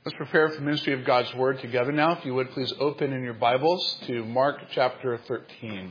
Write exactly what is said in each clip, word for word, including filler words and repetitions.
Let's prepare for the ministry of God's Word together now. If you would, please open in your Bibles to Mark chapter thirteen.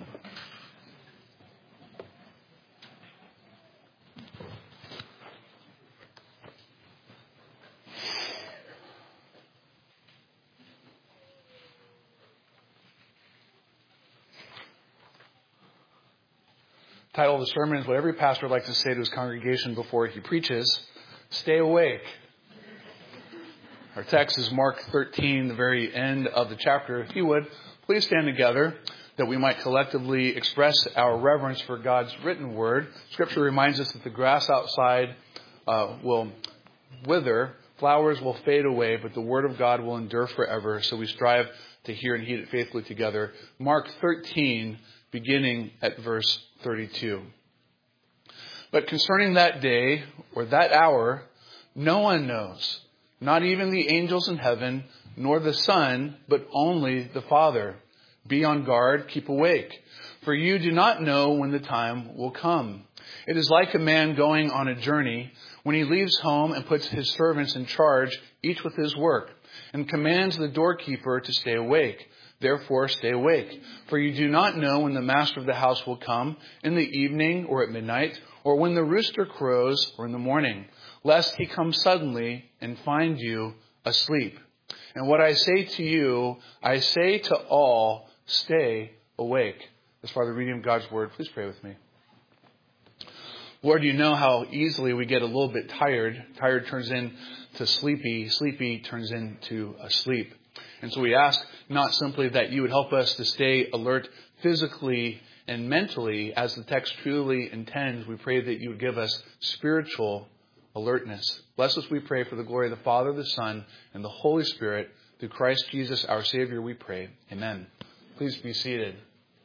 The title of the sermon is what every pastor likes to say to his congregation before he preaches: stay awake. Our text is Mark thirteen, the very end of the chapter. If you would, please stand together that we might collectively express our reverence for God's written word. Scripture reminds us that the grass outside uh, will wither, flowers will fade away, but the word of God will endure forever. So we strive to hear and heed it faithfully together. Mark thirteen, beginning at verse thirty-two. But concerning that day or that hour, no one knows. Not even the angels in heaven, nor the Son, but only the Father. Be on guard, keep awake, for you do not know when the time will come. It is like a man going on a journey when he leaves home and puts his servants in charge, each with his work, and commands the doorkeeper to stay awake. Therefore, stay awake, for you do not know when the master of the house will come, in the evening or at midnight, or when the rooster crows or in the morning, lest he come suddenly and find you asleep. And what I say to you, I say to all, stay awake. As far as the reading of God's word, please pray with me. Lord, you know how easily we get a little bit tired. Tired turns into sleepy. Sleepy turns into asleep. And so we ask not simply that you would help us to stay alert physically and mentally, as the text truly intends. We pray that you would give us spiritual alertness. Bless us, we pray, for the glory of the Father, the Son, and the Holy Spirit. Through Christ Jesus, our Savior, we pray. Amen. Please be seated.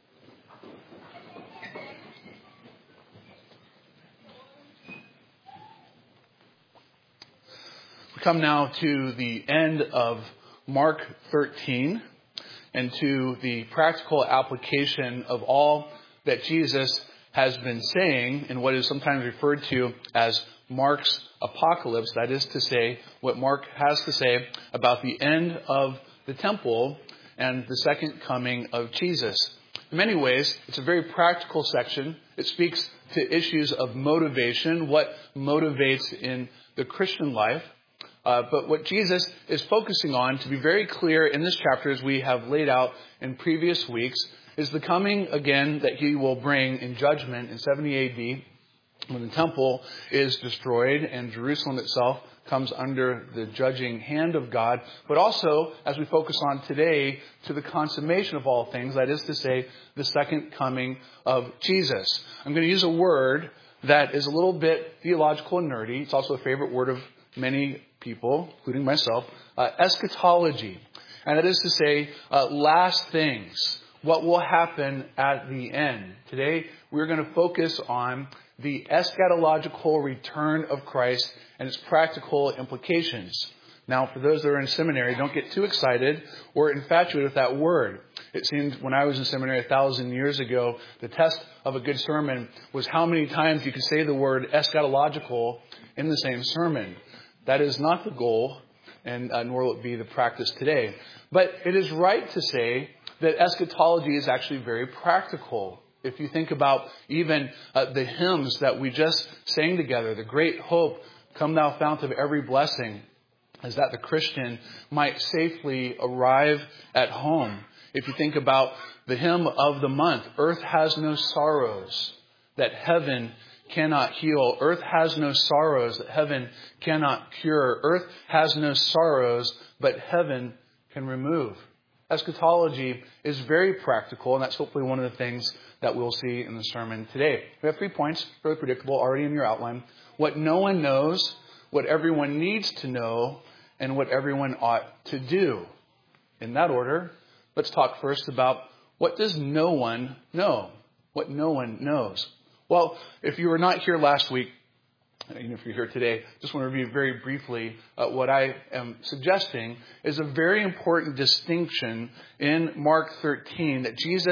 We come now to the end of Mark thirteen and to the practical application of all that Jesus has been saying in what is sometimes referred to as Mark's apocalypse. That is to say, what Mark has to say about the end of the temple and the second coming of Jesus. In many ways, it's a very practical section. It speaks to issues of motivation, what motivates in the Christian life. Uh, but what Jesus is focusing on, to be very clear in this chapter, as we have laid out in previous weeks, is the coming again that he will bring in judgment in seventy A D, when the temple is destroyed and Jerusalem itself comes under the judging hand of God. But also, as we focus on today, to the consummation of all things, that is to say, the second coming of Jesus. I'm going to use a word that is a little bit theological and nerdy. It's also a favorite word of many people, including myself, uh, eschatology. And that is to say, uh, last things, what will happen at the end. Today, we're going to focus on the eschatological return of Christ and its practical implications. Now, for those that are in seminary, don't get too excited or infatuated with that word. It seemed when I was in seminary a thousand years ago, the test of a good sermon was how many times you could say the word eschatological in the same sermon. That is not the goal, and uh, nor will it be the practice today. But it is right to say that eschatology is actually very practical. If you think about even uh, the hymns that we just sang together, the great hope, come thou fount of every blessing, is that the Christian might safely arrive at home. If you think about the hymn of the month, earth has no sorrows that heaven cannot heal. Earth has no sorrows that heaven cannot cure. Earth has no sorrows, but heaven can remove. Eschatology is very practical, and that's hopefully one of the things that we'll see in the sermon today. We have three points, fairly predictable, already in your outline. What no one knows, what everyone needs to know, and what everyone ought to do. In that order, let's talk first about what does no one know? What no one knows. Well, if you were not here last week, even if you're here today, just want to review very briefly uh, what I am suggesting is a very important distinction in Mark thirteen that Jesus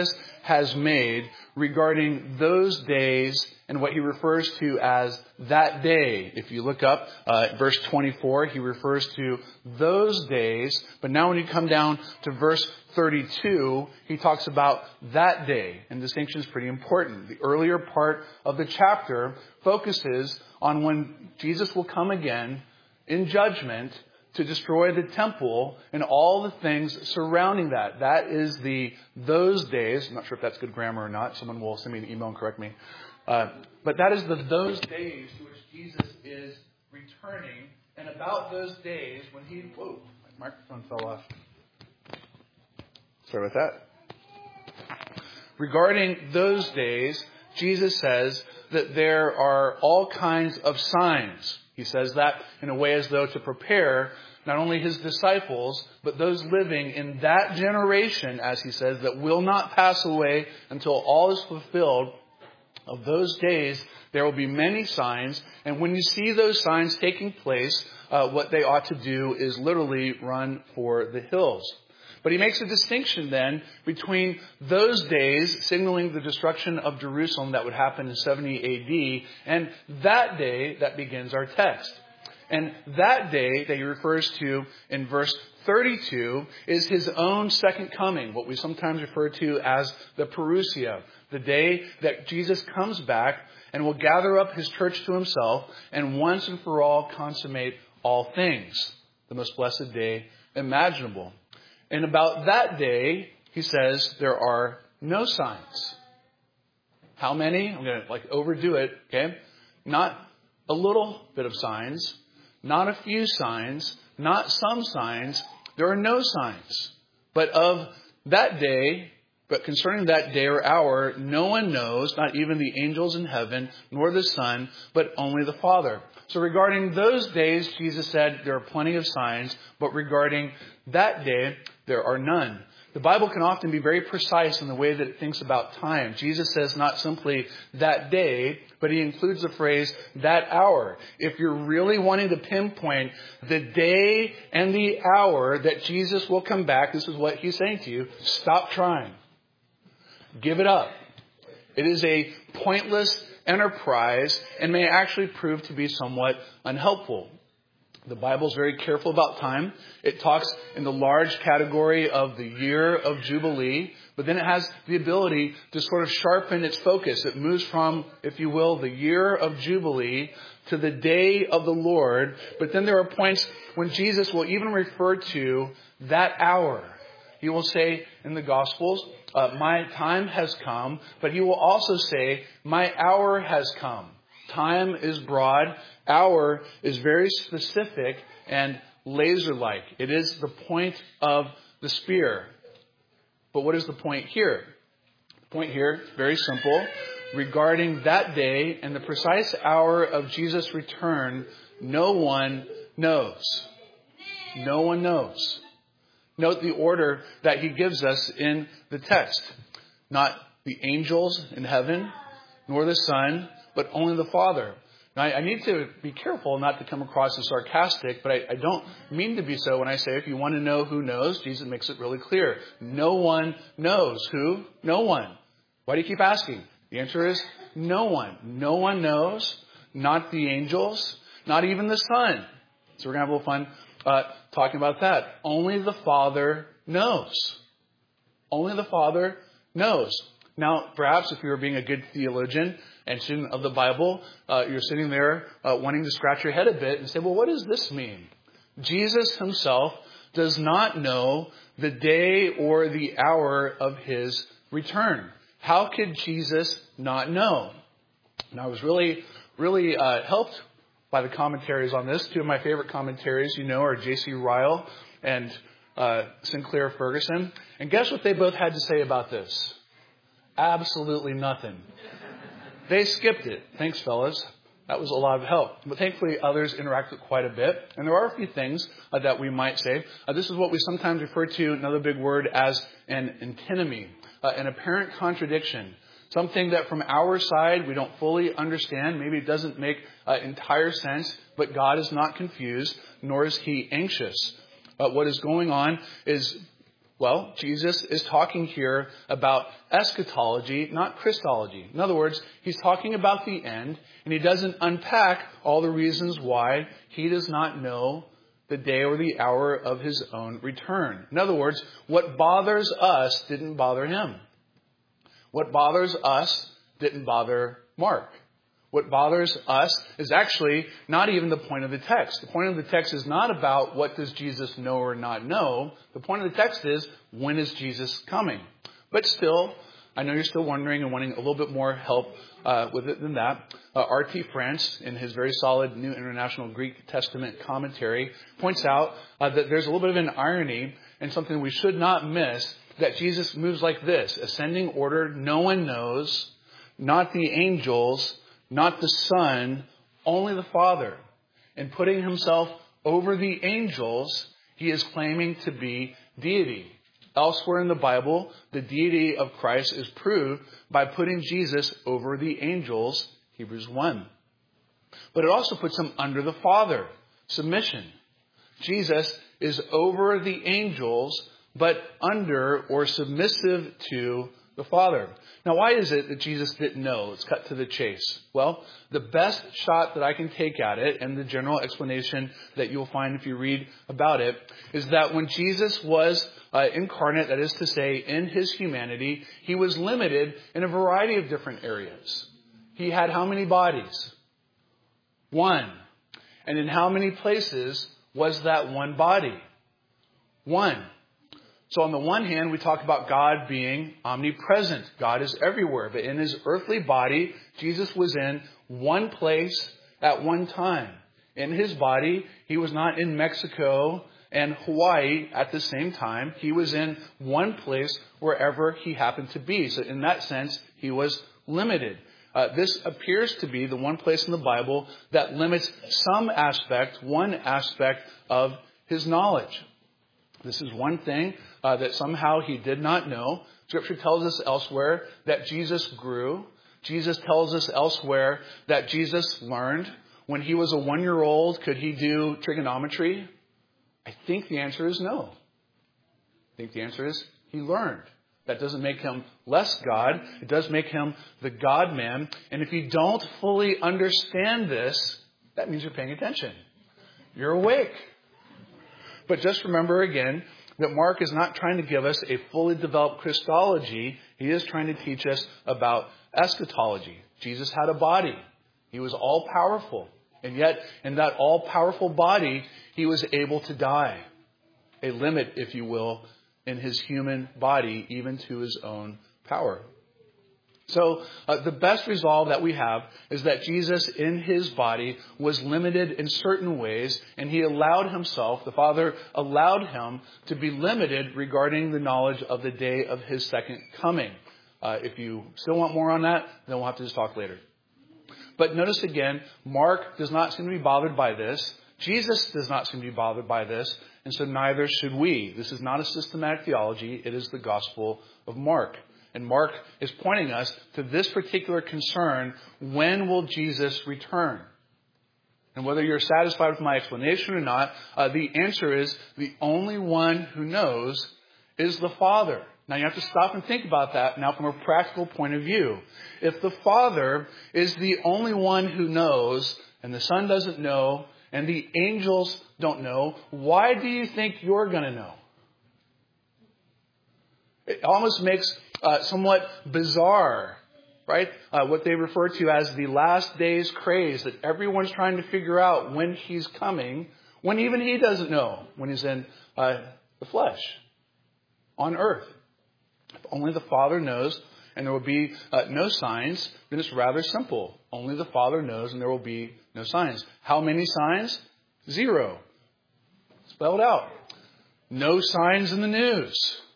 has made regarding those days and what he refers to as that day. If you look up uh, verse twenty-four, he refers to those days. But now when you come down to verse thirty-two, he talks about that day. And distinction is pretty important. The earlier part of the chapter focuses on when Jesus will come again in judgment to destroy the temple and all the things surrounding that. That is the those days. I'm not sure if that's good grammar or not. Someone will send me an email and correct me. Uh, but that is the those days to which Jesus is returning. And about those days when he... Whoa, my microphone fell off. Sorry about that. Regarding those days, Jesus says that there are all kinds of signs. He says that in a way as though to prepare not only his disciples, but those living in that generation, as he says, that will not pass away until all is fulfilled. Of those days, there will be many signs. And when you see those signs taking place, uh, what they ought to do is literally run for the hills. But he makes a distinction then between those days, signaling the destruction of Jerusalem that would happen in seventy A D, and that day that begins our text. And that day that he refers to in verse thirty-two is his own second coming, what we sometimes refer to as the parousia, the day that Jesus comes back and will gather up his church to himself and once and for all consummate all things, the most blessed day imaginable. And about that day, he says, there are no signs. How many? I'm going to like overdo it, okay? Not a little bit of signs, not a few signs, not some signs. There are no signs. But of that day, but concerning that day or hour, no one knows, not even the angels in heaven, nor the Son, but only the Father. So regarding those days, Jesus said there are plenty of signs, but regarding that day, there are none. The Bible can often be very precise in the way that it thinks about time. Jesus says not simply that day, but he includes the phrase that hour. If you're really wanting to pinpoint the day and the hour that Jesus will come back, this is what he's saying to you. Stop trying. Give it up. It is a pointless enterprise and may actually prove to be somewhat unhelpful. The Bible is very careful about time. It talks in the large category of the year of Jubilee, but then it has the ability to sort of sharpen its focus. It moves from, if you will, the year of Jubilee to the day of the Lord. But then there are points when Jesus will even refer to that hour. He will say in the Gospels, uh, my time has come, but he will also say, my hour has come. Time is broad. Hour is very specific and laser-like. It is the point of the spear. But what is the point here? The point here is very simple. Regarding that day and the precise hour of Jesus' return, no one knows. No one knows. Note the order that he gives us in the text. Not the angels in heaven, nor the Son, but only the Father. Now, I need to be careful not to come across as sarcastic, but I, I don't mean to be so when I say if you want to know who knows, Jesus makes it really clear. No one knows. Who? No one. Why do you keep asking? The answer is no one. No one knows. Not the angels. Not even the Son. So we're going to have a little fun uh, talking about that. Only the Father knows. Only the Father knows. Now, perhaps if you were being a good theologian and student of the Bible, uh, you're sitting there uh, wanting to scratch your head a bit and say, well, what does this mean? Jesus himself does not know the day or the hour of his return. How could Jesus not know? And I was really, really uh, helped by the commentaries on this. Two of my favorite commentaries, you know, are J C Ryle and uh, Sinclair Ferguson. And guess what they both had to say about this? Absolutely nothing. They skipped it. Thanks, fellas. That was a lot of help. But thankfully, others interacted quite a bit. And there are a few things uh, that we might say. Uh, this is what we sometimes refer to, another big word, as an antinomy, uh, an apparent contradiction. Something that from our side we don't fully understand. Maybe it doesn't make uh, entire sense, but God is not confused, nor is he anxious. Uh, what is going on is Well, Jesus is talking here about eschatology, not Christology. In other words, he's talking about the end, and he doesn't unpack all the reasons why he does not know the day or the hour of his own return. In other words, what bothers us didn't bother him. What bothers us didn't bother Mark. What bothers us is actually not even the point of the text. The point of the text is not about what does Jesus know or not know. The point of the text is, when is Jesus coming? But still, I know you're still wondering and wanting a little bit more help uh, with it than that. Uh, R T France, in his very solid New International Greek Testament commentary, points out uh, that there's a little bit of an irony and something we should not miss, that Jesus moves like this: ascending order, no one knows, not the angels, not the Son, only the Father. And putting himself over the angels, he is claiming to be deity. Elsewhere in the Bible, the deity of Christ is proved by putting Jesus over the angels, Hebrews one. But it also puts him under the Father, submission. Jesus is over the angels, but under or submissive to the Father. Now, why is it that Jesus didn't know? Let's cut to the chase. Well, the best shot that I can take at it, and the general explanation that you'll find if you read about it, is that when Jesus was uh, incarnate, that is to say, in his humanity, he was limited in a variety of different areas. He had how many bodies? One. And in how many places was that one body? One. So on the one hand, we talk about God being omnipresent. God is everywhere. But in his earthly body, Jesus was in one place at one time. In his body, he was not in Mexico and Hawaii at the same time. He was in one place wherever he happened to be. So in that sense, he was limited. Uh, this appears to be the one place in the Bible that limits some aspect, one aspect of his knowledge. This is one thing uh, that somehow he did not know. Scripture tells us elsewhere that Jesus grew. Jesus tells us elsewhere that Jesus learned. When he was a one-year-old, could he do trigonometry? I think the answer is no. I think the answer is he learned. That doesn't make him less God. It does make him the God-man. And if you don't fully understand this, that means you're paying attention. You're awake. But just remember again that Mark is not trying to give us a fully developed Christology. He is trying to teach us about eschatology. Jesus had a body. He was all-powerful. And yet, in that all-powerful body, he was able to die. A limit, if you will, in his human body, even to his own power. So uh, the best resolve that we have is that Jesus in his body was limited in certain ways, and he allowed himself, the Father allowed him to be limited regarding the knowledge of the day of his second coming. Uh, if you still want more on that, then we'll have to just talk later. But notice again, Mark does not seem to be bothered by this. Jesus does not seem to be bothered by this, and so neither should we. This is not a systematic theology. It is the Gospel of Mark. And Mark is pointing us to this particular concern: when will Jesus return? And whether you're satisfied with my explanation or not, uh, the answer is the only one who knows is the Father. Now you have to stop and think about that now from a practical point of view. If the Father is the only one who knows, and the Son doesn't know, and the angels don't know, why do you think you're going to know? It almost makes uh, somewhat bizarre, right? Uh, what they refer to as the last days craze, that everyone's trying to figure out when he's coming, when even he doesn't know when he's in uh, the flesh on earth. If only the Father knows, and there will be uh, no signs, then it's rather simple. Only the Father knows, and there will be no signs. How many signs? Zero. Spelled out. No signs in the news.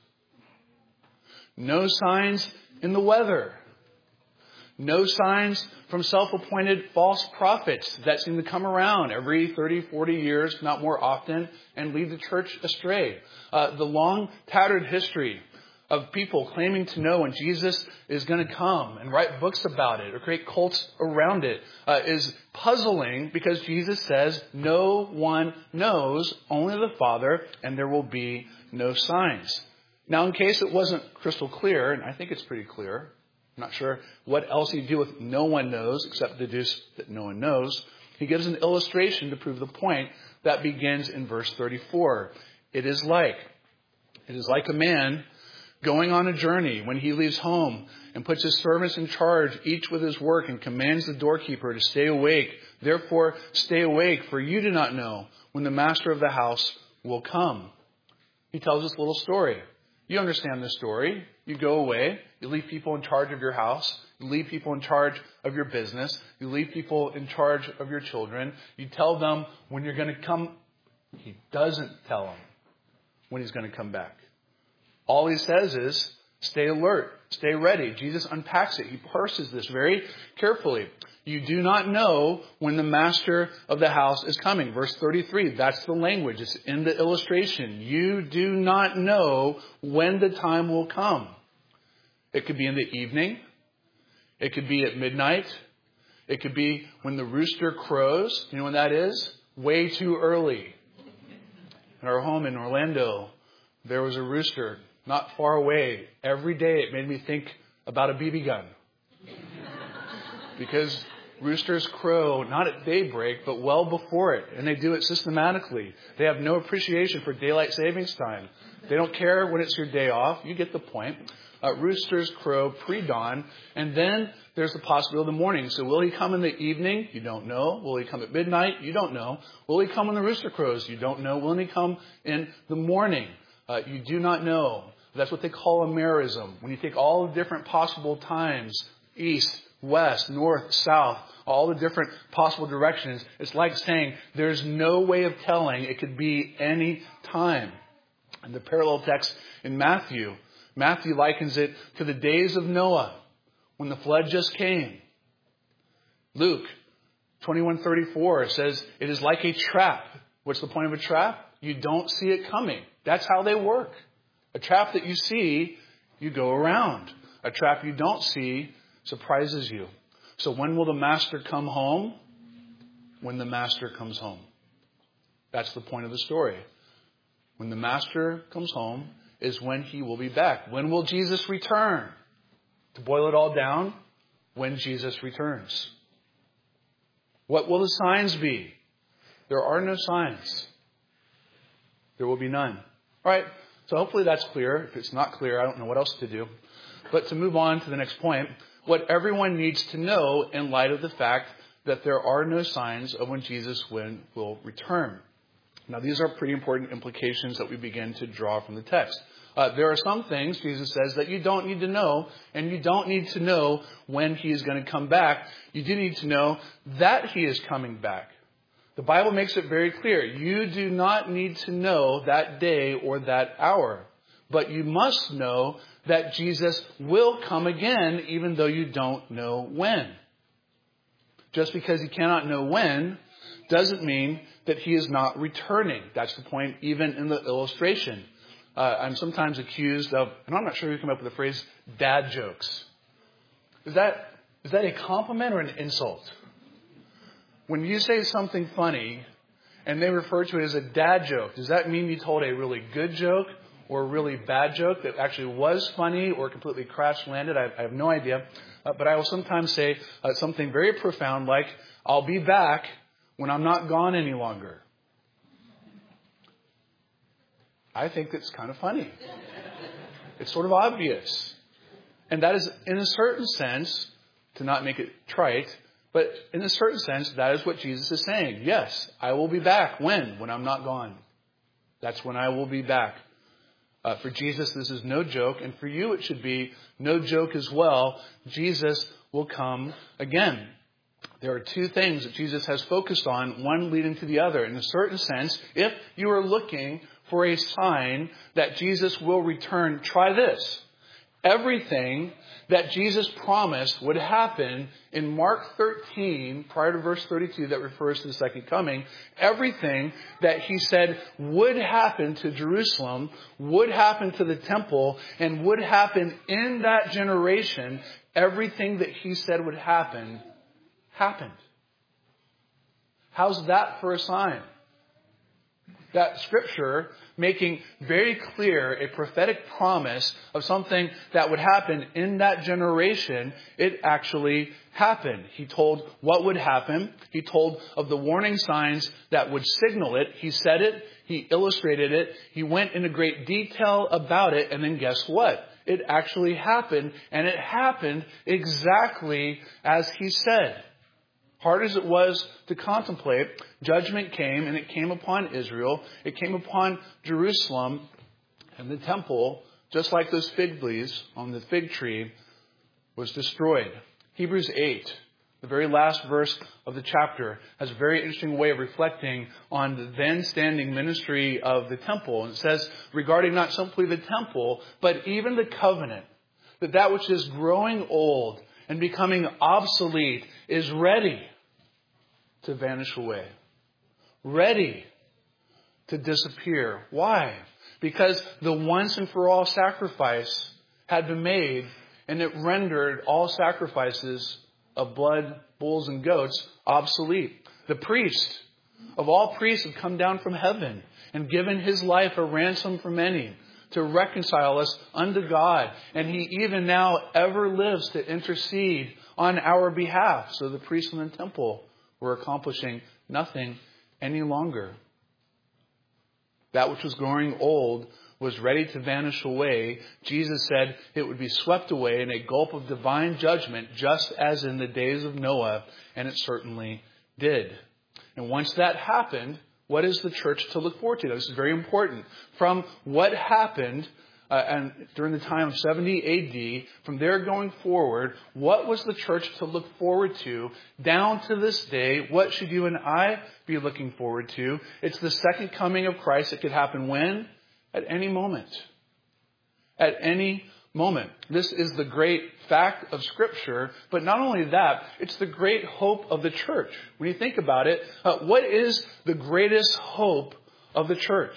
No signs in the weather. No signs from self-appointed false prophets that seem to come around every thirty, forty years, not more often, and lead the church astray. Uh, the long, tattered history of people claiming to know when Jesus is going to come and write books about it or create cults around it uh, is puzzling, because Jesus says no one knows, only the Father, and there will be no signs. Now, in case it wasn't crystal clear, and I think it's pretty clear, I'm not sure what else he'd do with no one knows, except deduce that no one knows. He gives an illustration to prove the point that begins in verse thirty-four. It is like, it is like a man going on a journey when he leaves home and puts his servants in charge, each with his work, and commands the doorkeeper to stay awake. Therefore, stay awake, for you do not know when the master of the house will come. He tells this little story. You understand this story. You go away. You leave people in charge of your house. You leave people in charge of your business. You leave people in charge of your children. You tell them when you're going to come. He doesn't tell them when he's going to come back. All he says is, stay alert, stay ready. Jesus unpacks it. He parses this very carefully. You do not know when the master of the house is coming. Verse thirty-three, that's the language. It's in the illustration. You do not know when the time will come. It could be in the evening. It could be at midnight. It could be when the rooster crows. You know when that is? Way too early. In our home in Orlando, there was a rooster not far away. Every day it made me think about a B B gun. Because roosters crow not at daybreak, but well before it. And they do it systematically. They have no appreciation for daylight savings time. They don't care when it's your day off. You get the point. Uh, roosters crow pre-dawn. And then there's the possibility of the morning. So will he come in the evening? You don't know. Will he come at midnight? You don't know. Will he come when the rooster crows? You don't know. Will he come in the morning? Uh, you do not know. That's what they call a merism. When you take all the different possible times, east, west, north, south, all the different possible directions, it's like saying there's no way of telling. It could be any time. And the parallel text in Matthew, Matthew likens it to the days of Noah when the flood just came. Luke twenty-one thirty-four says it is like a trap. What's the point of a trap? You don't see it coming. That's how they work. A trap that you see, you go around. A trap you don't see surprises you. So when will the master come home? When the master comes home. That's the point of the story. When the master comes home is when he will be back. When will Jesus return? To boil it all down, when Jesus returns. What will the signs be? There are no signs. There will be none. All right. So hopefully that's clear. If it's not clear, I don't know what else to do. But to move on to the next point, what everyone needs to know in light of the fact that there are no signs of when Jesus will return. Now, these are pretty important implications that we begin to draw from the text. Uh, there are some things, Jesus says, that you don't need to know, and you don't need to know when he is going to come back. You do need to know that he is coming back. The Bible makes it very clear. You do not need to know that day or that hour. But you must know that Jesus will come again, even though you don't know when. Just because you cannot know when doesn't mean that he is not returning. That's the point even in the illustration. Uh, I'm sometimes accused of, and I'm not sure who came up with the phrase, dad jokes. Is that, is that a compliment or an insult? When you say something funny and they refer to it as a dad joke, does that mean you told a really good joke or a really bad joke that actually was funny or completely crash landed? I, I have no idea. Uh, but I will sometimes say uh, something very profound like, I'll be back when I'm not gone any longer. I think that's kind of funny. It's sort of obvious. And that is, in a certain sense, to not make it trite, but in a certain sense, that is what Jesus is saying. Yes, I will be back. When? When I'm not gone. That's when I will be back. Uh, for Jesus, this is no joke. And for you, it should be no joke as well. Jesus will come again. There are two things that Jesus has focused on, one leading to the other. In a certain sense, if you are looking for a sign that Jesus will return, try this. Everything that Jesus promised would happen in Mark thirteen, prior to verse thirty-two, that refers to the second coming, everything that he said would happen to Jerusalem, would happen to the temple, and would happen in that generation, everything that he said would happen, happened. How's that for a sign? that Scripture, making very clear a prophetic promise of something that would happen in that generation, it actually happened. He told what would happen. He told of the warning signs that would signal it. He said it. He illustrated it. He went into great detail about it. And then guess what? It actually happened. And it happened exactly as he said. Hard as it was to contemplate, judgment came, and it came upon Israel. It came upon Jerusalem, and the temple, just like those fig leaves on the fig tree, was destroyed. Hebrews eight, the very last verse of the chapter, has a very interesting way of reflecting on the then standing ministry of the temple. And it says, regarding not simply the temple, but even the covenant, that that which is growing old and becoming obsolete is ready to vanish away. Ready to disappear. Why? Because the once and for all sacrifice had been made, and it rendered all sacrifices of blood, bulls, and goats obsolete. The priest of all priests had come down from heaven and given his life a ransom for many to reconcile us unto God. And he even now ever lives to intercede on our behalf. So the priests in the temple were accomplishing nothing any longer. That which was growing old was ready to vanish away. Jesus said it would be swept away in a gulp of divine judgment, just as in the days of Noah, and it certainly did. And once that happened, what is the church to look forward to? This is very important. From what happened uh, and during the time of seventy A D, from there going forward, what was the church to look forward to down to this day? What should you and I be looking forward to? It's the second coming of Christ. It could happen when? At any moment. At any moment. This is the great fact of Scripture. But not only that, it's the great hope of the church. When you think about it, uh, what is the greatest hope of the church?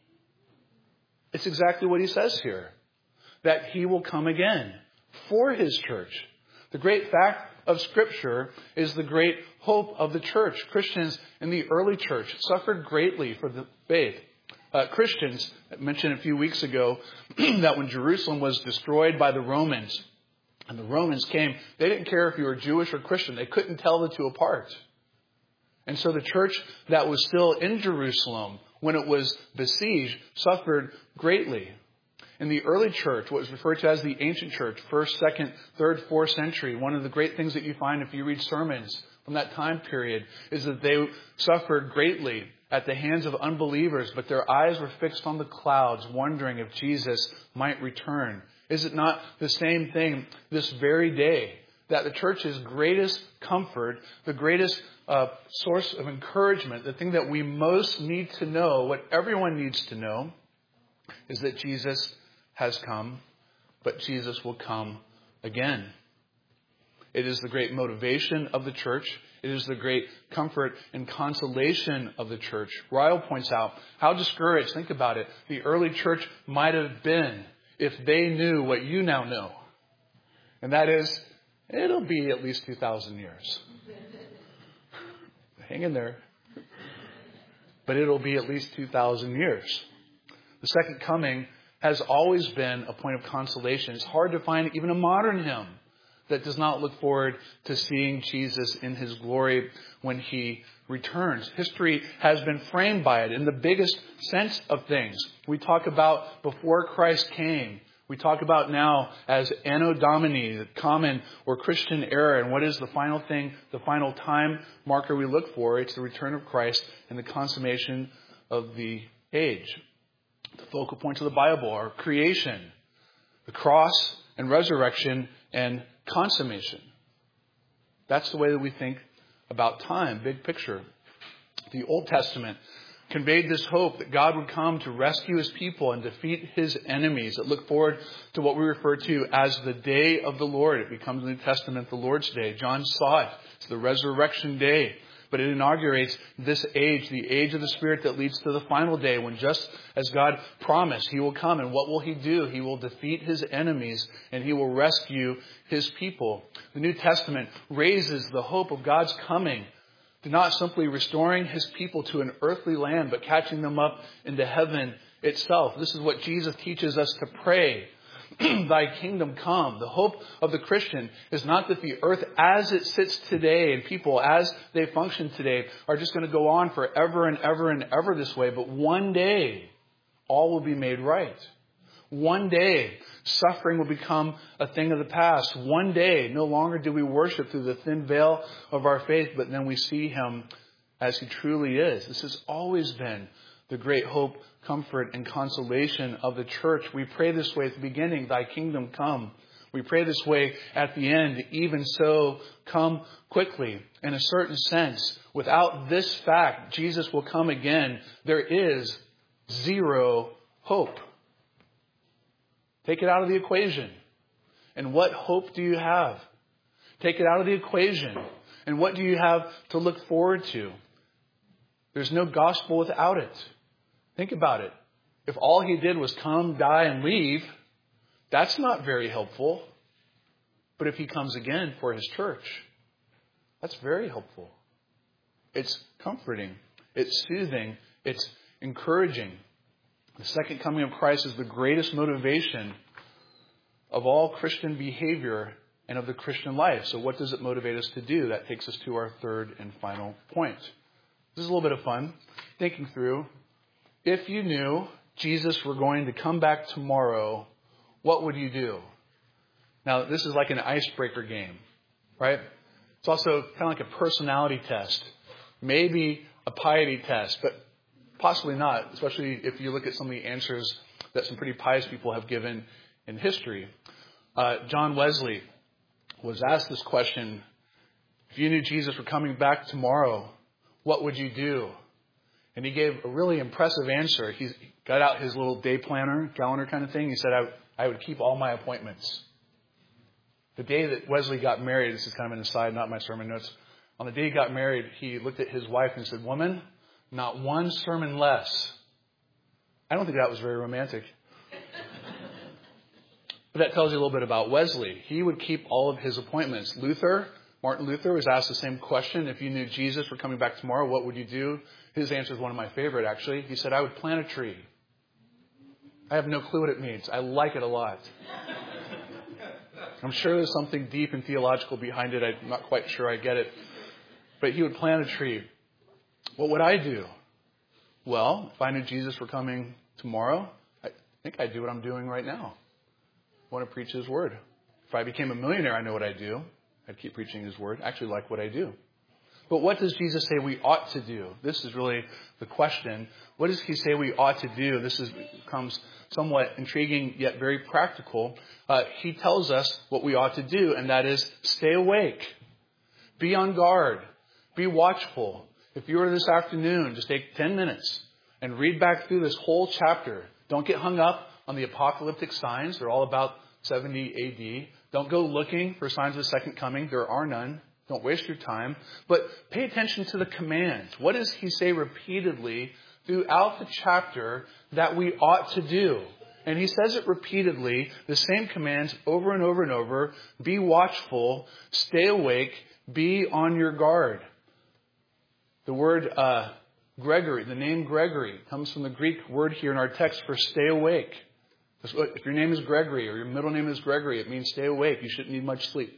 It's exactly what he says here. That he will come again for his church. The great fact of Scripture is the great hope of the church. Christians in the early church suffered greatly for the faith. Uh, Christians, I mentioned a few weeks ago that when Jerusalem was destroyed by the Romans, and the Romans came, they didn't care if you were Jewish or Christian. They couldn't tell the two apart. And so the church that was still in Jerusalem when it was besieged suffered greatly. In the early church, what was referred to as the ancient church, first, second, third, fourth century, one of the great things that you find if you read sermons from that time period is that they suffered greatly at the hands of unbelievers, but their eyes were fixed on the clouds, wondering if Jesus might return. Is it not the same thing this very day, that the church's greatest comfort, the greatest uh, source of encouragement, the thing that we most need to know, what everyone needs to know, is that Jesus has come, but Jesus will come again. It is the great motivation of the church. It is the great comfort and consolation of the church. Ryle points out how discouraged, think about it, the early church might have been if they knew what you now know. And that is, it'll be at least two thousand years. Hang in there. But it'll be at least two thousand years. The second coming has always been a point of consolation. It's hard to find even a modern hymn that does not look forward to seeing Jesus in his glory when he returns. History has been framed by it in the biggest sense of things. We talk about before Christ came. We talk about now as Anno Domini, the common or Christian era. And what is the final thing, the final time marker we look for? It's the return of Christ and the consummation of the age. The focal points of the Bible are creation, the cross and resurrection, and consummation. That's the way that we think about time, big picture. The Old Testament conveyed this hope that God would come to rescue his people and defeat his enemies. It looked forward to what we refer to as the day of the Lord. It becomes in the New Testament the Lord's Day. John saw it. It's the resurrection day. But it inaugurates this age, the age of the Spirit that leads to the final day when, just as God promised, he will come. And what will he do? He will defeat his enemies and he will rescue his people. The New Testament raises the hope of God's coming to not simply restoring his people to an earthly land, but catching them up into heaven itself. This is what Jesus teaches us to pray. Thy kingdom come. The hope of the Christian is not that the earth as it sits today and people as they function today are just going to go on forever and ever and ever this way, but one day all will be made right. One day suffering will become a thing of the past. One day no longer do we worship through the thin veil of our faith, but then we see him as he truly is. This has always been the great hope, comfort, and consolation of the church. We pray this way at the beginning, thy kingdom come. We pray this way at the end, even so, come quickly. In a certain sense, without this fact, Jesus will come again, there is zero hope. Take it out of the equation. And what hope do you have? Take it out of the equation. And what do you have to look forward to? There's no gospel without it. Think about it. If all he did was come, die, and leave, that's not very helpful. But if he comes again for his church, that's very helpful. It's comforting. It's soothing. It's encouraging. The second coming of Christ is the greatest motivation of all Christian behavior and of the Christian life. So what does it motivate us to do? That takes us to our third and final point. This is a little bit of fun. Thinking through, if you knew Jesus were going to come back tomorrow, what would you do? Now, this is like an icebreaker game, right? It's also kind of like a personality test, maybe a piety test, but possibly not, especially if you look at some of the answers that some pretty pious people have given in history. Uh, John Wesley was asked this question, if you knew Jesus were coming back tomorrow, what would you do? And he gave a really impressive answer. He got out his little day planner, calendar kind of thing. He said, I, I would keep all my appointments. The day that Wesley got married, this is kind of an aside, not my sermon notes. On the day he got married, he looked at his wife and said, woman, not one sermon less. I don't think that was very romantic. But that tells you a little bit about Wesley. He would keep all of his appointments. Luther, Martin Luther was asked the same question. If you knew Jesus were coming back tomorrow, what would you do? His answer is one of my favorite, actually. He said, I would plant a tree. I have no clue what it means. I like it a lot. I'm sure there's something deep and theological behind it. I'm not quite sure I get it. But he would plant a tree. What would I do? Well, if I knew Jesus were coming tomorrow, I think I'd do what I'm doing right now. I want to preach his word. If I became a millionaire, I know what I'd do. I'd keep preaching his word. I actually like what I do. But what does Jesus say we ought to do? This is really the question. What does he say we ought to do? This is, becomes somewhat intriguing yet very practical. Uh, he tells us what we ought to do, and that is stay awake. Be on guard. Be watchful. If you were this afternoon, just take ten minutes and read back through this whole chapter. Don't get hung up on the apocalyptic signs. They're all about seventy A D. Don't go looking for signs of the second coming. There are none. Don't waste your time. But pay attention to the commands. What does he say repeatedly throughout the chapter that we ought to do? And he says it repeatedly, the same commands over and over and over. Be watchful, stay awake, be on your guard. The word uh, Gregory, the name Gregory, comes from the Greek word here in our text for stay awake. If your name is Gregory or your middle name is Gregory, it means stay awake. You shouldn't need much sleep.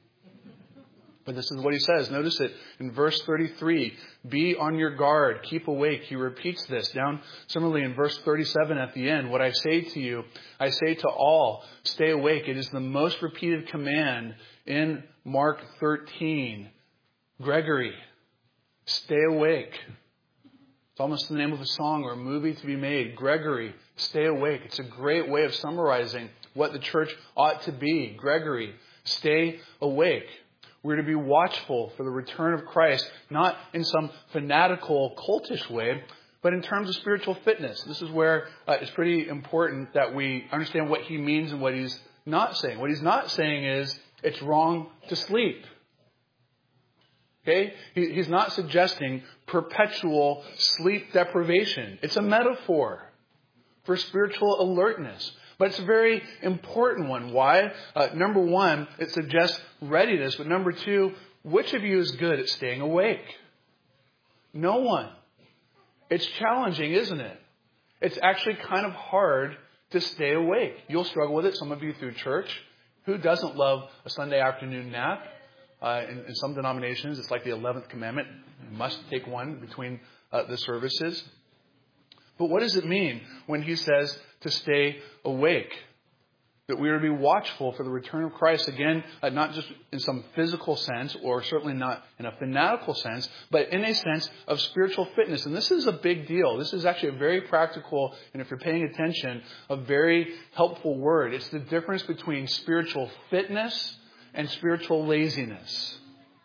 But this is what he says. Notice it in verse thirty-three. Be on your guard. Keep awake. He repeats this. Down similarly in verse thirty-seven at the end. What I say to you, I say to all, stay awake. It is the most repeated command in Mark thirteen. Gregory, stay awake. It's almost the name of a song or a movie to be made. Gregory, stay awake. It's a great way of summarizing what the church ought to be. Gregory, stay awake. We're to be watchful for the return of Christ, not in some fanatical, cultish way, but in terms of spiritual fitness. This is where uh, it's pretty important that we understand what he means and what he's not saying. What he's not saying is it's wrong to sleep. Okay? He, he's not suggesting perpetual sleep deprivation. It's a metaphor for spiritual alertness. But it's a very important one. Why? Uh, number one, it suggests readiness. But number two, which of you is good at staying awake? No one. It's challenging, isn't it? It's actually kind of hard to stay awake. You'll struggle with it, some of you through church. Who doesn't love a Sunday afternoon nap? Uh, in, in some denominations, it's like the eleventh commandment. You must take one between uh, the services. But what does it mean when he says to stay awake? That we are to be watchful for the return of Christ, again, uh, not just in some physical sense, or certainly not in a fanatical sense, but in a sense of spiritual fitness. And this is a big deal. This is actually a very practical, and if you're paying attention, a very helpful word. It's the difference between spiritual fitness and spiritual laziness.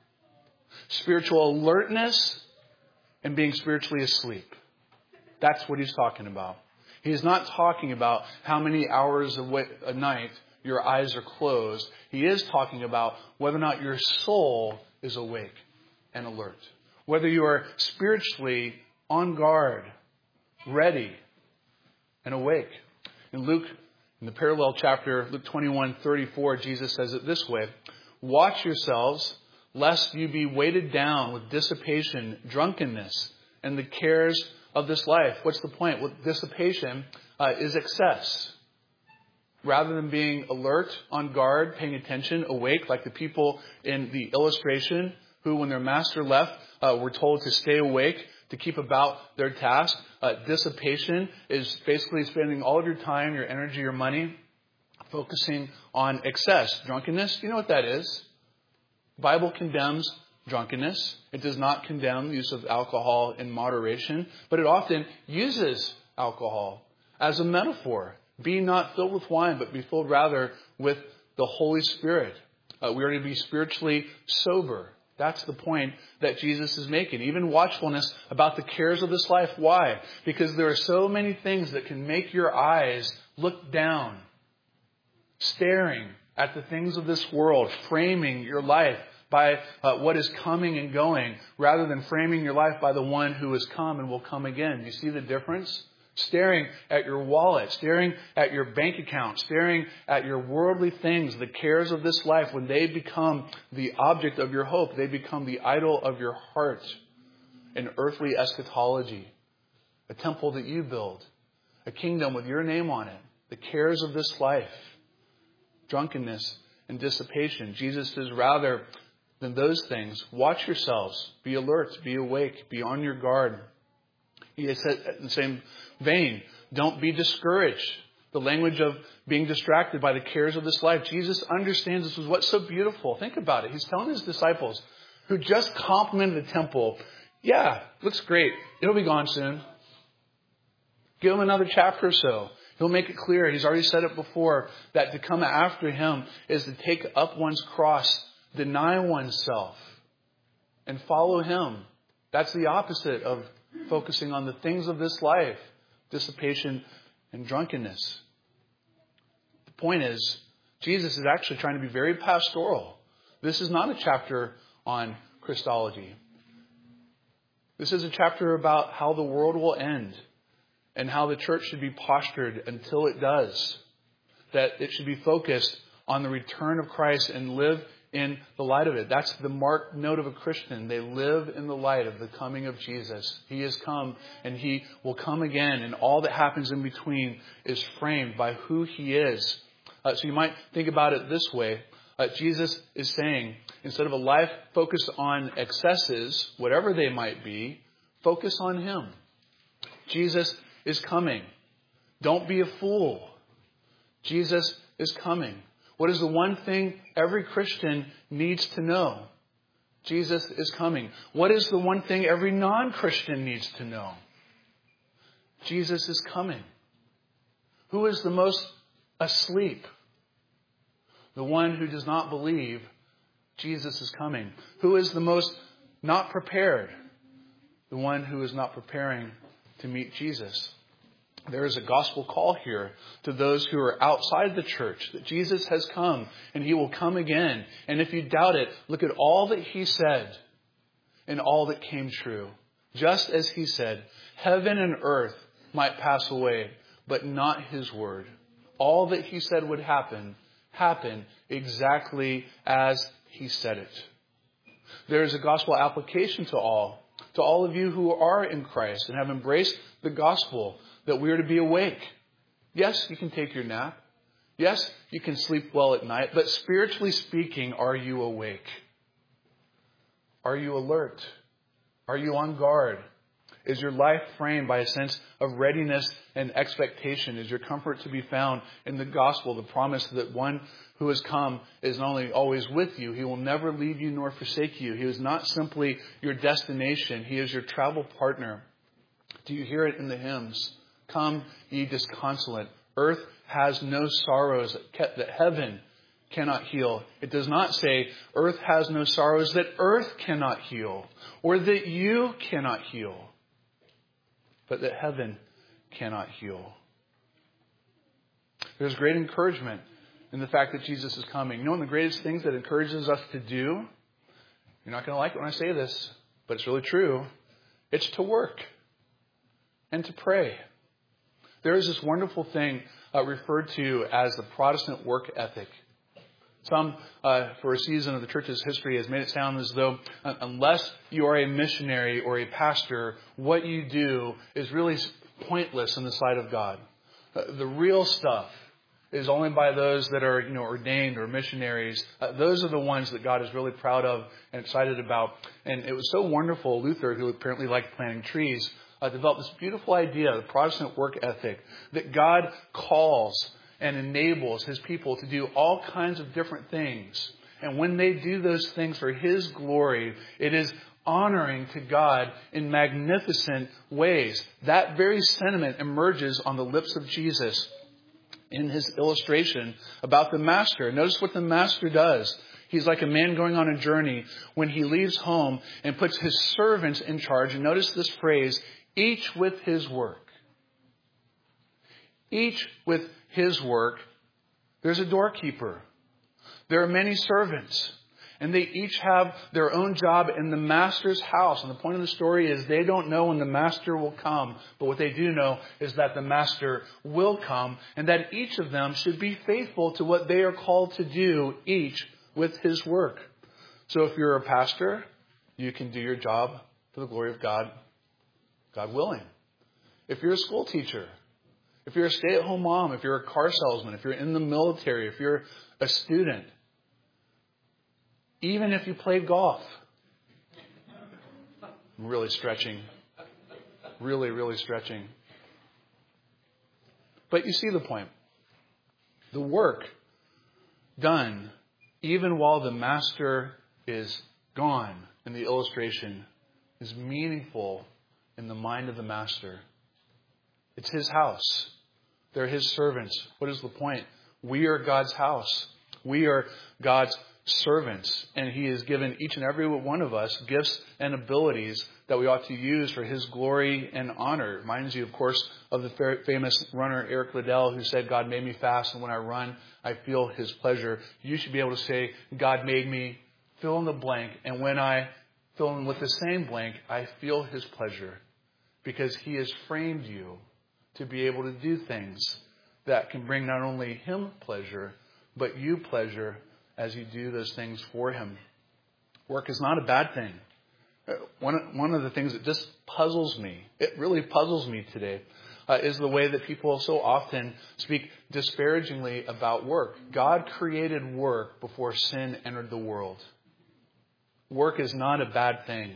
Spiritual alertness and being spiritually asleep. That's what he's talking about. He's not talking about how many hours a night your eyes are closed. He is talking about whether or not your soul is awake and alert. Whether you are spiritually on guard, ready, and awake. In Luke, in the parallel chapter, Luke twenty-one thirty-four, Jesus says it this way. Watch yourselves, lest you be weighted down with dissipation, drunkenness, and the cares of this life. What's the point? Well, dissipation uh, is excess. Rather than being alert, on guard, paying attention, awake, like the people in the illustration who, when their master left, uh, were told to stay awake, to keep about their task. Uh, dissipation is basically spending all of your time, your energy, your money, focusing on excess. Drunkenness, you know what that is? The Bible condemns drunkenness. It does not condemn the use of alcohol in moderation, but it often uses alcohol as a metaphor. Be not filled with wine, but be filled rather with the Holy Spirit. Uh, we are to be spiritually sober. That's the point that Jesus is making. Even watchfulness about the cares of this life. Why? Because there are so many things that can make your eyes look down, staring at the things of this world, framing your life by uh, what is coming and going, rather than framing your life by the one who has come and will come again. You see the difference? Staring at your wallet, staring at your bank account, staring at your worldly things, the cares of this life, when they become the object of your hope, they become the idol of your heart. An earthly eschatology, a temple that you build, a kingdom with your name on it, the cares of this life, drunkenness and dissipation. Jesus says, rather than those things, watch yourselves, be alert, be awake, be on your guard. He said in the same vein, don't be discouraged. The language of being distracted by the cares of this life. Jesus understands this was what's so beautiful. Think about it. He's telling his disciples who just complimented the temple, yeah, looks great. It'll be gone soon. Give him another chapter or so. He'll make it clear. He's already said it before, that to come after him is to take up one's cross, deny oneself, and follow him. That's the opposite of focusing on the things of this life, dissipation and drunkenness. The point is, Jesus is actually trying to be very pastoral. This is not a chapter on Christology. This is a chapter about how the world will end and how the church should be postured until it does. That it should be focused on the return of Christ and live in the light of it. That's the marked note of a Christian. They live in the light of the coming of Jesus. He has come and he will come again, and all that happens in between is framed by who he is. Uh, so you might think about it this way. Uh, Jesus is saying, instead of a life focused on excesses, whatever they might be, focus on him. Jesus is coming. Don't be a fool. Jesus is coming. What is the one thing every Christian needs to know? Jesus is coming. What is the one thing every non-Christian needs to know? Jesus is coming. Who is the most asleep? The one who does not believe Jesus is coming. Who is the most not prepared? The one who is not preparing to meet Jesus. There is a gospel call here to those who are outside the church, that Jesus has come and he will come again. And if you doubt it, look at all that he said and all that came true. Just as he said, heaven and earth might pass away, but not his word. All that he said would happen, happened exactly as he said it. There is a gospel application to all to all of you who are in Christ and have embraced the gospel that we are to be awake. Yes, you can take your nap. Yes, you can sleep well at night. But spiritually speaking, are you awake? Are you alert? Are you on guard? Is your life framed by a sense of readiness and expectation? Is your comfort to be found in the gospel, the promise that one who has come is not only always with you, he will never leave you nor forsake you. He is not simply your destination. He is your travel partner. Do you hear it in the hymns? Come, ye disconsolate. Earth has no sorrows that heaven cannot heal. It does not say earth has no sorrows that earth cannot heal or that you cannot heal, but that heaven cannot heal. There's great encouragement in the fact that Jesus is coming. You know, one of the greatest things that encourages us to do, you're not going to like it when I say this, but it's really true, it's to work and to pray. There is this wonderful thing uh, referred to as the Protestant work ethic. Some, uh, for a season of the church's history, has made it sound as though uh, unless you are a missionary or a pastor, what you do is really pointless in the sight of God. Uh, the real stuff is only by those that are, you know, ordained or missionaries. Uh, those are the ones that God is really proud of and excited about. And it was so wonderful. Luther, who apparently liked planting trees, uh, developed this beautiful idea, the Protestant work ethic, that God calls and enables his people to do all kinds of different things. And when they do those things for his glory, it is honoring to God in magnificent ways. That very sentiment emerges on the lips of Jesus in his illustration about the master. Notice what the master does. He's like a man going on a journey when he leaves home and puts his servants in charge. And notice this phrase, each with his work. Each with his work. There's a doorkeeper. There are many servants. And they each have their own job in the master's house. And the point of the story is they don't know when the master will come. But what they do know is that the master will come. And that each of them should be faithful to what they are called to do, each with his work. So if you're a pastor, you can do your job for the glory of God, God willing. If you're a school teacher, if you're a stay-at-home mom, if you're a car salesman, if you're in the military, if you're a student, even if you play golf. I'm really stretching. Really, really stretching. But you see the point. The work done, even while the master is gone in the illustration, is meaningful in the mind of the master. It's his house. They're his servants. What is the point? We are God's house. We are God's servants. And he has given each and every one of us gifts and abilities that we ought to use for his glory and honor. It reminds you, of course, of the famous runner Eric Liddell, who said, God made me fast, and when I run, I feel his pleasure. You should be able to say, God made me, fill in the blank, and when I fill in with the same blank, I feel his pleasure. Because he has framed you to be able to do things that can bring not only him pleasure, but you pleasure as you do those things for him. Work is not a bad thing. One, one of the things that just puzzles me, it really puzzles me today, uh, is the way that people so often speak disparagingly about work. God created work before sin entered the world. Work is not a bad thing.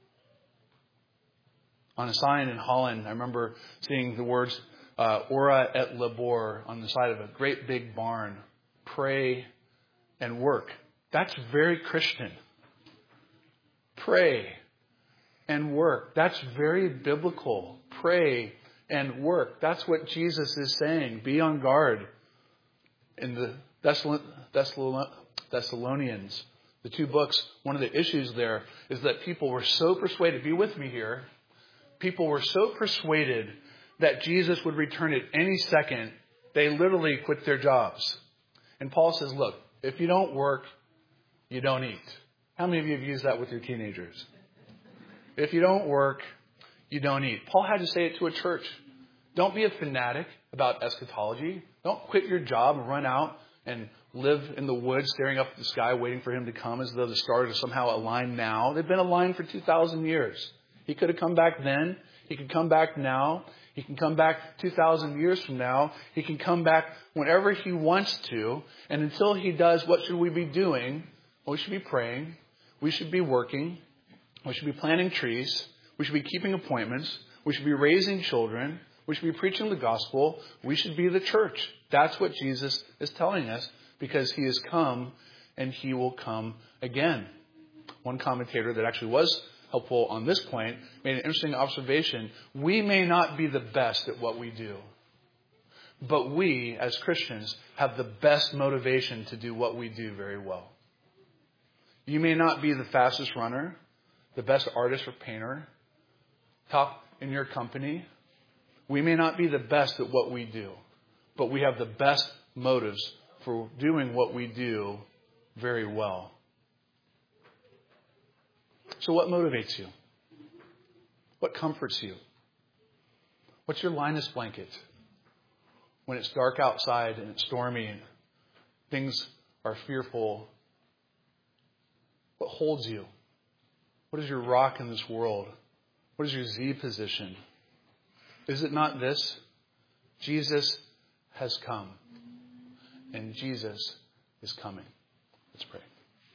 On a sign in Holland, I remember seeing the words, uh, Ora et labor, on the side of a great big barn. Pray and work. That's very Christian. Pray and work. That's very biblical. Pray and work. That's what Jesus is saying. Be on guard. In the Thessalonians, the two books, one of the issues there is that people were so persuaded, be with me here, people were so persuaded that Jesus would return at any second, they literally quit their jobs. And Paul says, look, if you don't work, you don't eat. How many of you have used that with your teenagers? If you don't work, you don't eat. Paul had to say it to a church. Don't be a fanatic about eschatology. Don't quit your job and run out and live in the woods staring up at the sky waiting for him to come as though the stars are somehow aligned now. They've been aligned for two thousand years. He could have come back then. He can come back now. He can come back two thousand years from now. He can come back whenever he wants to. And until he does, what should we be doing? Well, we should be praying. We should be working. We should be planting trees. We should be keeping appointments. We should be raising children. We should be preaching the gospel. We should be the church. That's what Jesus is telling us, because he has come and he will come again. One commentator that actually was helpful on this point made an interesting observation. We may not be the best at what we do, but we as Christians have the best motivation to do what we do very well. You may not be the fastest runner, the best artist or painter, top in your company. We may not be the best at what we do, but we have the best motives for doing what we do very well. So what motivates you? What comforts you? What's your Linus blanket when it's dark outside and it's stormy and things are fearful? What holds you? What is your rock in this world? What is your Z position? Is it not this? Jesus has come, and Jesus is coming. Let's pray.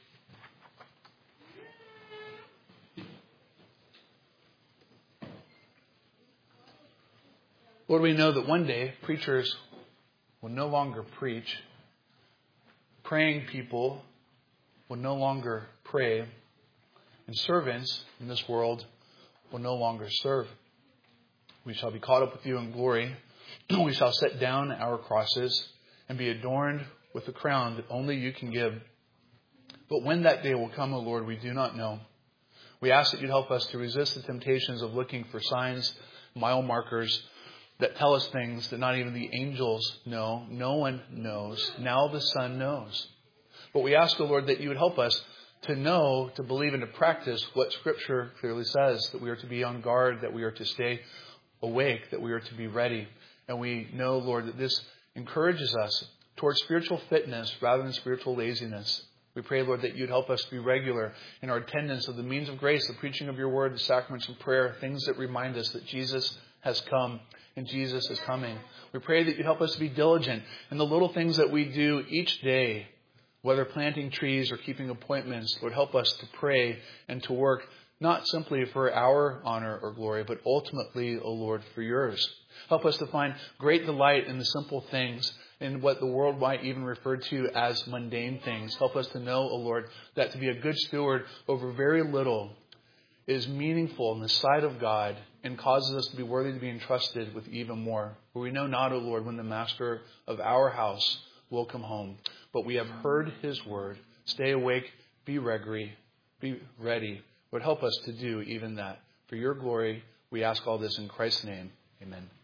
Lord, we know that one day preachers will no longer preach. Praying people will no longer pray. And servants in this world will no longer serve. We shall be caught up with you in glory. We shall set down our crosses and be adorned with the crown that only you can give. But when that day will come, O Lord, we do not know. We ask that you'd help us to resist the temptations of looking for signs, mile markers that tell us things that not even the angels know. No one knows. Now the Son knows. But we ask, O Lord, that you would help us to know, to believe, and to practice what Scripture clearly says, that we are to be on guard, that we are to stay awake, that we are to be ready. And we know, Lord, that this encourages us towards spiritual fitness rather than spiritual laziness. We pray, Lord, that you'd help us to be regular in our attendance of the means of grace, the preaching of your word, the sacraments and prayer, things that remind us that Jesus has come and Jesus is coming. We pray that you'd help us to be diligent in the little things that we do each day, whether planting trees or keeping appointments. Lord, help us to pray and to work not simply for our honor or glory, but ultimately, O Lord, for yours. Help us to find great delight in the simple things, in what the world might even refer to as mundane things. Help us to know, O Lord, that to be a good steward over very little is meaningful in the sight of God and causes us to be worthy to be entrusted with even more. For we know not, O Lord, when the master of our house will come home. But we have heard his word. Stay awake, be ready, be ready. Lord, help us to do even that. For your glory, we ask all this in Christ's name. Amen.